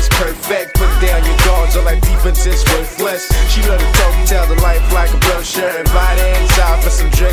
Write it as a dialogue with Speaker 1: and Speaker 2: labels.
Speaker 1: is perfect. Put down your guards, all that defense is worth